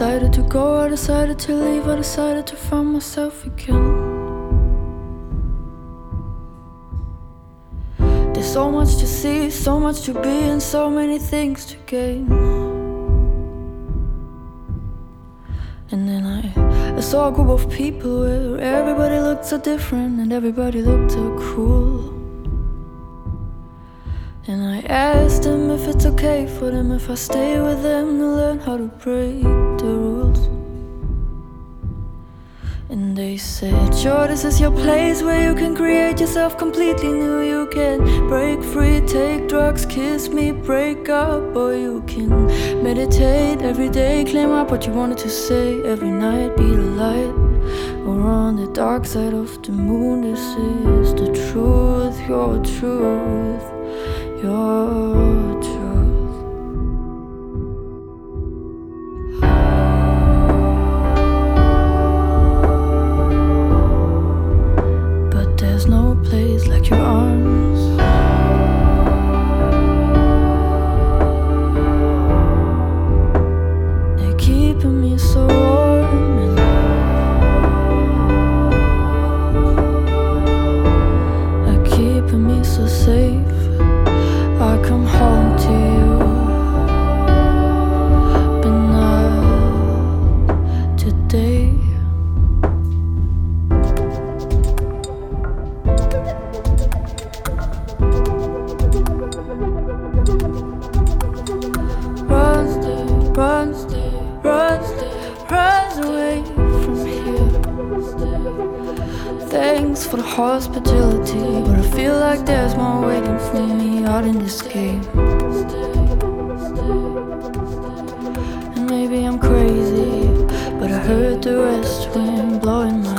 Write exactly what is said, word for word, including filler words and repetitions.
decided to go, I decided to leave, I decided to find myself again. There's so much to see, so much to be, and so many things to gain. And then I, I saw a group of people where everybody looked so different and everybody looked so cool. And I asked them if it's okay for them if I stay with them to learn how to break the rules. And they said, sure, this is your place where you can create yourself completely new. You can break free, take drugs, kiss me, break up. Or you can meditate every day, claim up what you wanted to say every night, be the light. Or on the dark side of the moon, this is the truth, your truth, your truth. There's no place like your arms. They're keeping me so warm, and they're keeping me so safe. I come home to you, but not today. Run, stay, run, stay, run, stay, run away from here. Thanks for the hospitality, but I feel like there's more waiting for me out in this game. And maybe I'm crazy, but I heard the west wind blowing my